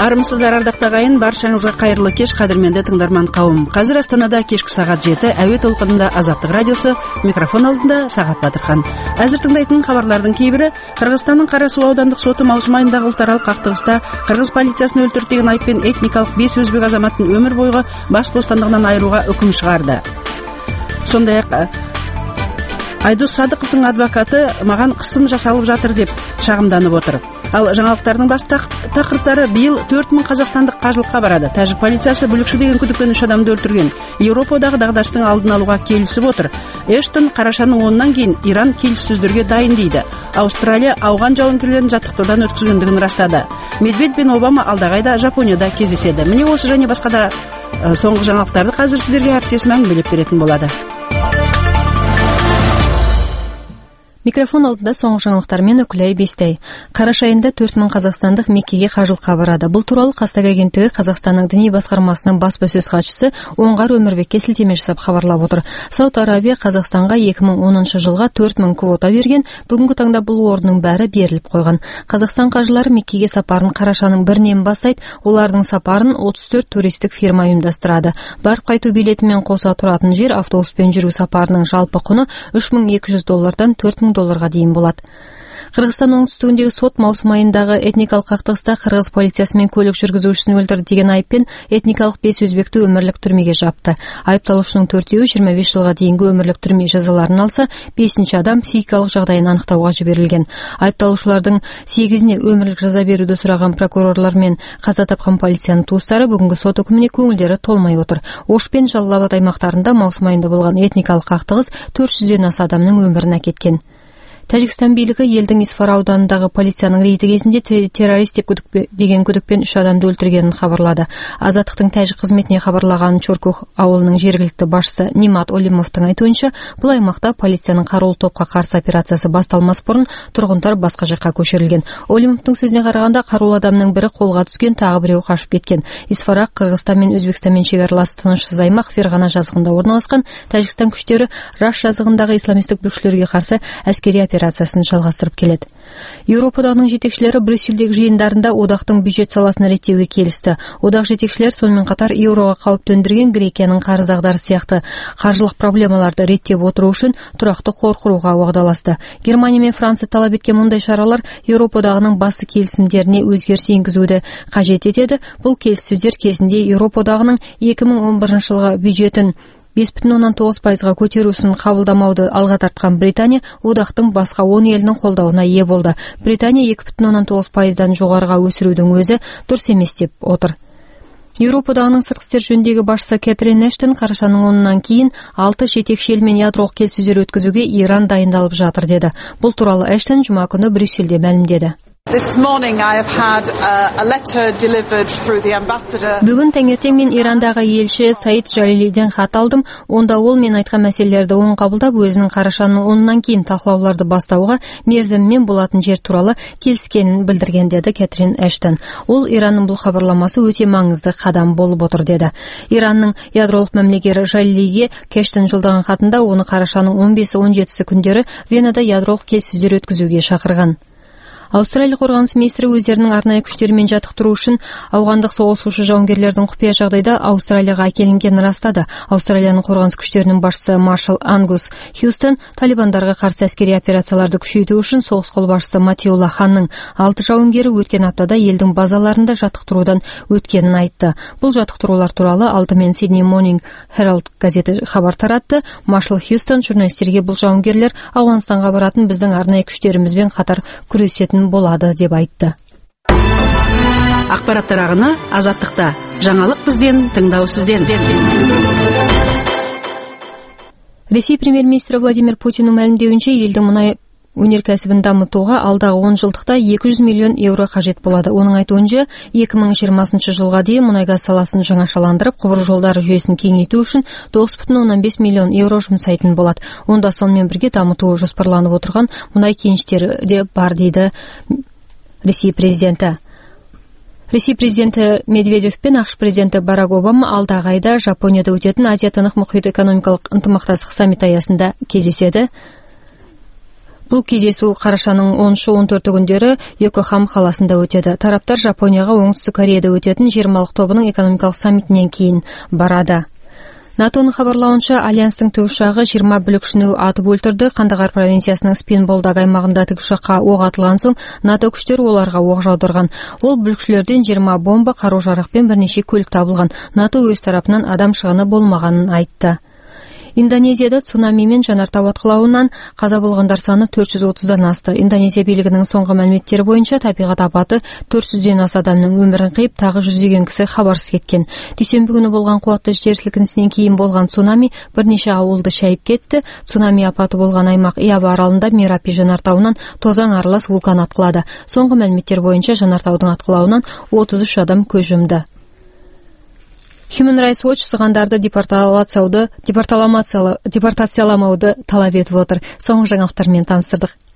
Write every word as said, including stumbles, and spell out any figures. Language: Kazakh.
Армысыздар ардактуу агайын, баршаңызга кайырлы кеш, кадырменде тыңдарман кауым. Казыр Астанада кешки сагат жети, әуе толкунунда Азаттык радиосу, микрофон алдында Сагат Батырхан. Азыр тыңдайтын кабарлардын кейбири: Кыргызстандын Кара Суу аудандык соту маусым айындагы улут аралык кактыгыста Кыргыз полициясын өлтүрдү деген айыппен этникалык беш өзбек азаматын өмүр бойго бас бостандыгынан айырууга өкүм чыгарды. Сондай-ак Айдос Садыковдун адвокаты маган кысым жасалып жатыр деп чагымданып отур. Ал жаңалыктардын бас такырыптары: быйыл төрт миң казакстандык кажылыкка барады. Тажик полициясы бүлүкчү деген күдүкпен үч адамды өлтүргөн. Европадагы дагдарыштын алдын алууга келишип отур. Эштон карашанын онунан кийин Иран келишсөздөргө дайын дейди. Австралия ауган жауынгерлерин жаттыктуудан өткөзгөндүгүн растады. Медведь бен Обама алдагайда Жапонияда кездешеди. Міне осы және басқа да соңғы жаңалыктарды казыр сиздерге әріптесим әңгимелеп беретін болады. Микрофон алдында соңғы жаңалықтармен Өкүлай Бестай. Караша айында төрт миң казакстандык Меккеге кажылыкка барады. Бул тууралуу Кастак агенттиги Казакстандын диний баскармасынын баспасөз катчысы Оңгар Өмүрбекке силтеме жасап кабарлап отур. Сауд Арабия Казакстанга эки миң онунчу жылга төрт миң квота берген. Бүгүнкү таңда бул ордунун баары берилип койгон. Казакстан кажылары Меккеге сапарын карашанын биринен баштайт. Улардын сапарын отуз төрт туристтик фирма уюмдастырады. Барып кайтуу билети менен коса туратын жер автобуспен жүрүү сапарынын жалпы куну үч миң эки жүз доллардан төрт миң долларга дейин болот. Кыргызстан оңтүстүгүндөгү сот маусым айындагы этникалык кактыгыста кыргыз полициясы менен көлүк жүргүзүүчүсүн өлтүрдү деген айыппен этникалык беш өзбектү өмүрлүк түрмөгө жапты. Айыпталуучунун төртөөү жыйырма беш жылга дейинки өмүрлүк түрмө жазаларын алса, бешинчи адам психикалык жагдайын аныктауга жиберилген. Айыпталуучулардын сегизине өмүрлүк жаза берүүдө сураган прокурорлор менен каза тапкан полициянын туустары бүгүнкү сот өкүмүнө көңүлдөрү толмой отур. Ош пен Жалал Абад аймактарында маусым айында болгон этникалык кактыгыс төрт жүздөн аса адамдын өмүрүн акеткен. Тажикстан бийлиги элдин Исфара ауданындагы полициянын рейди кезинде террорист деп күдүк деген күдүкпен үч адамды өлтүргенин кабарлады. Азаттыктын тажик кызметине кабарлаган Чоркух ауылынын жергиликтүү башчысы Нимат Олимовдун айтуунча, бул аймакта полициянын кароол топко каршы операциясы башталмас бурун тургундар башка жакка көчүрүлгөн. Олимовдун сөзүнө караганда, кароол адамдын бири колго түшкөн, тагы бирөө качып кеткен. Исфара Кыргызстан менен Өзбекстан менен чек-аралас тынычсыз аймак, Фергана жазыгында орналашкан. Тажикстан күчтөрү Раш жазыгындагы исламисттик бүлүкчүлөргө каршы аскерий операциясын жалгастырып келет. Европадагы жетекчилери Брюссельдеги жыйындарында одактын бюджет саласын реттөөгө келишти. Одак жетекчилери сонун катар еврого кауп төндүргөн Грекиянын карыз дагдарысы сыяктуу каржылык проблемаларды реттеп отуруу үчүн турактуу кор курууга угдалашты. Германия менен Франция талап эткен мындай чаралар Европадагынын басты келисимдерине өзгөрүш энгизүүдө кажет этеді. Бул келиссөздөр кезинде Европадагынын эки миң он биринчи жылга бюджетин беш бүтүн ондон тогуз пайызга көтөрүүсүн кабылдамауды алга тарткан Британия одактын башка он элинин колдоуна ээ болду. Британия эки бүтүн ондон тогуз пайыздан жогорыга өсүрүүдүн өзү дурус эмес деп отур. Европадагынын сырткы иштер жөнүндөгү башчысы Кэтрин Эштон карашанын онунан кийин алты жетекчи эл менен ядролук келиссөздөр өткөзүүгө Иран дайындалып жатыр деди. Бул тууралуу Эштон жума күнү Брюссельде маалимдеди. Бүгүн таңертең мен Ирандагы элчи Саид Жалилиден кат алдым. Онда ол мен айткан маселелерди оң кабылдап, өзүнүн карашанын онунан кийин талкууларды баштауга мерзими менен болатын жер тууралуу келишкенин билдирген, деди Кэтрин Эштон. Ол Ирандын бул кабарламасы өтө маңызды кадам болуп отур, деди. Ирандын ядролук мамлекери Жалилиге Эштон жолдогон катында оны карашанын он беш он жетиси күндөрү Венада ядролук келиссөздөр өткөзүүгө чакырган. Австралия коргонус министри өздеринин арнайы күчтөрү менен жаттыктыруу үчүн аугандык согушуучу жауынгерлердин купуя жагдайда Австралияга акелингенин растады. Австралиянын коргонус күчтөрүнүн башчысы маршал Ангус Хьюстон талибандарга каршы аскерий операцияларды күчөйтүү үчүн согуш кол башчысы Матиула Ханның алты жауынгери өткөн аптада элдин базаларында жаттыктыруудан өткөнүн айтты. Бул жаттыктыруулар тууралуу алдымен Sydney Morning Herald газети кабар таратты. Маршал Хьюстон журналисттерге бул жауынгерлер Афганистанга баратын биздин арнайы күчтөрүбүз менен катар күрөшөтүн болады деп айтты. Акпараттар агыны Азаттыкта. Жаңалык бизден, тыңдоо сизден. Ресей премьер-министри Владимир Путиндин маалимдеуинче, элдин мунай өнеркәсибин дамытууга алдагы он жылдыкта эки жүз миллион евро кажет болот. Онун айтуунча, эки миң жыйырмасынчы жылга дейин мунай газ саласын жаңашаландырып, кубур жолдары жүйөсүн кеңейтүү үчүн тогуз бүтүн ондон беш миллион евро жумсайтын болот. Онда сонун менен бирге дамытуу жоспарланып отурган мунай кеничтери де бар, дейди Ресей президенти. Ресей президенти Медведев пен АКШ президенти Барак Обама алдагы айда Жапонияда өтөтүн Азия-Тынык мухит экономикалык ынтымактастык саммити аясында кездешет. Бұл кездесу қарашаның оныншы он төртінші күндері Йокохама қаласында өтеді. Тараптар Жапонияға Оңтүстік Кореяда өтетін жиырмалық тобының экономикалық саммитінен кейін барады. НАТОның хабарлауынша, альянстың тікұшағы жиырма бүлікшіні атып өлтірді. Қандағар провинциясының Спинболдағы аймағында тікұшаққа оқ атылған соң, НАТО күштері оларға оқ жаудырған. Ол бүлікшілерден жиырма бомба, қару-жарақ пен бірнеше көлік табылған. НАТО өз тарапынан адам шығыны болмағанын айтты. Индонезияда цунами мен жанартау атқылауынан қаза болғандар саны төрт жүз отыздан асты. Индонезия билігінің соңғы мәліметтері бойынша табиғат апаты төрт жүзден аса адамның өмірін қиып, тағы жүздеген кісі хабарсыз кеткен. Дүйсенбі күні болған қуатты жер сілкінісінен кейін болған цунами бірнеше ауылды шайып кетті. Цунами апаты болған аймақ Иаба аралында Мерапи жанартауынан тозаң аралас вулкан атқылады. Соңғы мәліметтер бойынша жанартаудың атқылауынан отыз үш адам көз жұмды. Human Rights Watch сығандарды депортацияламауды талап етіп отыр. Соңғы жаңалықтармен таныстырдық.